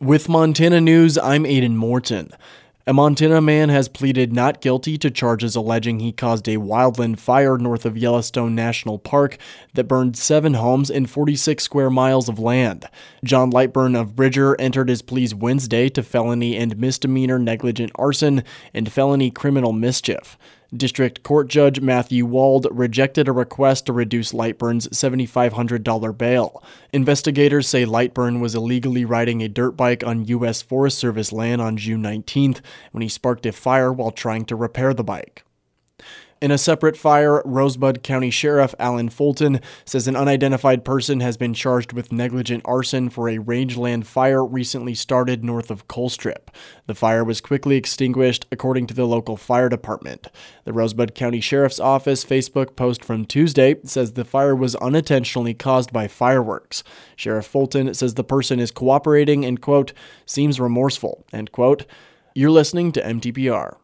With Montana News, I'm Aiden Morton. A Montana man has pleaded not guilty to charges alleging he caused a wildland fire north of Yellowstone National Park that burned 7 homes and 46 square miles of land. John Lightburn of Bridger entered his pleas Wednesday to felony and misdemeanor negligent arson and felony criminal mischief. District Court Judge Matthew Wald rejected a request to reduce Lightburn's $7,500 bail. Investigators say Lightburn was illegally riding a dirt bike on U.S. Forest Service land on June 19th when he sparked a fire while trying to repair the bike. In a separate fire, Rosebud County Sheriff Alan Fulton says an unidentified person has been charged with negligent arson for a rangeland fire recently started north of Colstrip. The fire was quickly extinguished, according to the local fire department. The Rosebud County Sheriff's Office Facebook post from Tuesday says the fire was unintentionally caused by fireworks. Sheriff Fulton says the person is cooperating and, quote, seems remorseful, end quote. You're listening to MTPR.